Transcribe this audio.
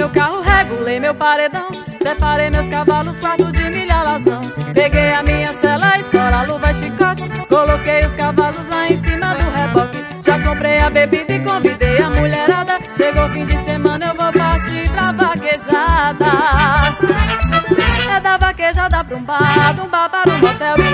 meu carro, regulei meu paredão, separei meus cavalos, quarto de milha alazão. Peguei a minha cela, estoura, luva e chicote, coloquei os cavalos lá em cima do reboque. Já comprei a bebida e convidei a mulherada. Chegou fim de semana, eu vou partir pra vaquejada. É da vaquejada pra um bar para um motel.